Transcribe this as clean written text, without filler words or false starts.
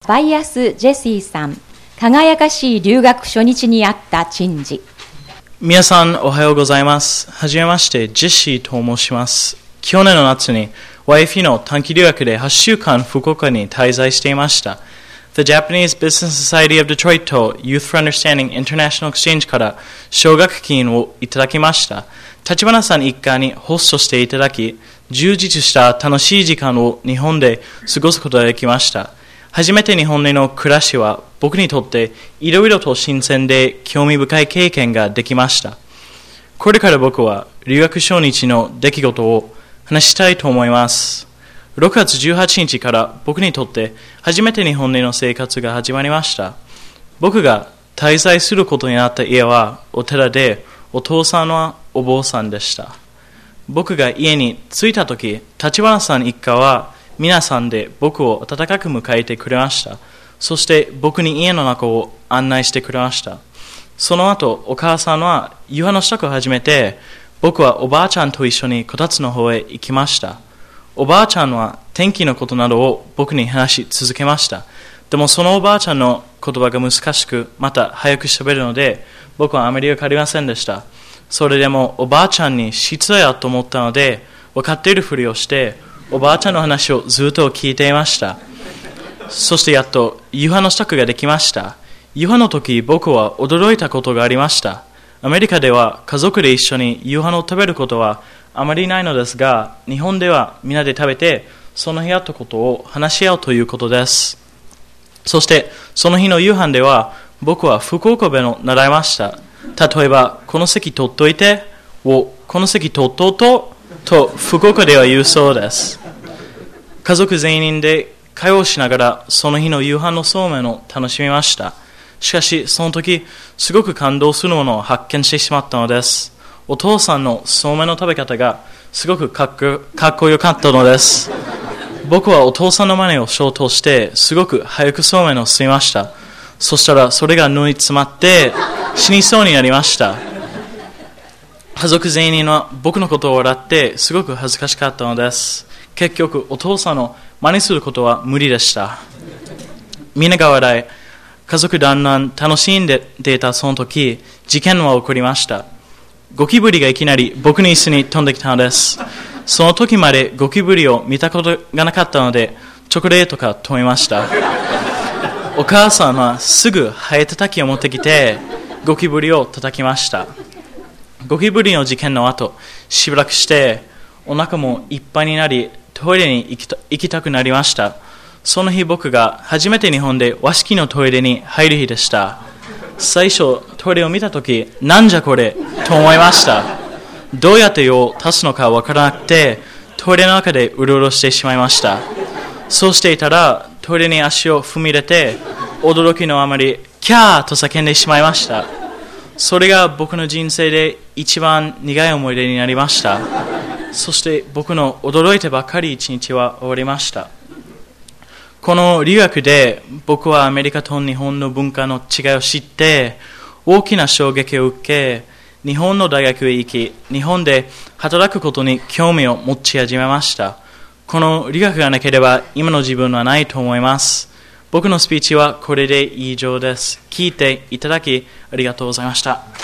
バイアス・ジェシーさん、輝かしい留学初日にあった珍事。 皆さんおはようございます。はじめまして、ジェシーと申します。去年の夏に YFE の短期留学で8週間福岡に滞在していました。The Japanese Business Society of Detroit と Youth for Understanding International Exchange から奨学金をいただきました。立花さん一家にホストしていただき、充実した楽しい時間を日本で過ごすことができました。初めて日本での暮らしは僕にとっていろいろと新鮮で興味深い経験ができました。これから僕は留学初日の出来事を話したいと思います。6月18日から僕にとって初めて日本での生活が始まりました。僕が滞在することになった家はお寺で、お父さんはお坊さんでした。僕が家に着いたとき、立花さん一家は皆さんで僕を温かく迎えてくれました。そして僕に家の中を案内してくれました。その後、お母さんは夕飯の支度を始めて、僕はおばあちゃんと一緒にこたつの方へ行きました。おばあちゃんは天気のことなどを僕に話し続けました。でもそのおばあちゃんの言葉が難しく、また早く喋るので、僕はあまりわかりませんでした。それでもおばあちゃんに失礼だと思ったので、分かっているふりをして、おばあちゃんの話をずっと聞いていました。そしてやっと夕飯の支度ができました。夕飯の時、僕は驚いたことがありました。アメリカでは家族で一緒に夕飯を食べることはあまりないのですが、日本ではみんなで食べて、その日あったことを話し合うということです。そしてその日の夕飯では、僕は福岡弁を習いました。例えば、この席取っといてを、この席取っとうと福岡では言うそうです。家族全員で会話をしながらその日の夕飯のそうめんを楽しみました。しかしその時、すごく感動するものを発見してしまったのです。お父さんのそうめんの食べ方がすごくかっこよかったのです。僕はお父さんの真似をしようとしてすごく早くそうめんを吸いました。そしたらそれが縫い詰まって死にそうになりました。家族全員は僕のことを笑ってすごく恥ずかしかったのです。結局お父さんの真似することは無理でした。みんなが笑い、家族団らん楽しんでいたその時、事件は起こりました。ゴキブリがいきなり僕の椅子に飛んできたのです。その時までゴキブリを見たことがなかったので、チョコレートが飛びました。お母さんはすぐハエ叩きを持ってきてゴキブリを叩きました。ゴキブリの事件の後、しばらくしてお腹もいっぱいになり、トイレに行きたくなりました。その日、僕が初めて日本で和式のトイレに入る日でした。最初トイレを見たとき、なんじゃこれと思いました。どうやって用を足すのかわからなくて、トイレの中でうろうろしてしまいました。そうしていたらトイレに足を踏み入れて、驚きのあまりキャーと叫んでしまいました。それが僕の人生で一番苦い思い出になりました。そして僕の驚いてばかり一日は終わりました。この留学で僕はアメリカと日本の文化の違いを知って大きな衝撃を受け、日本の大学へ行き、日本で働くことに興味を持ち始めました。この留学がなければ今の自分はないと思います。僕のスピーチはこれで以上です。聞いていただきありがとうございました。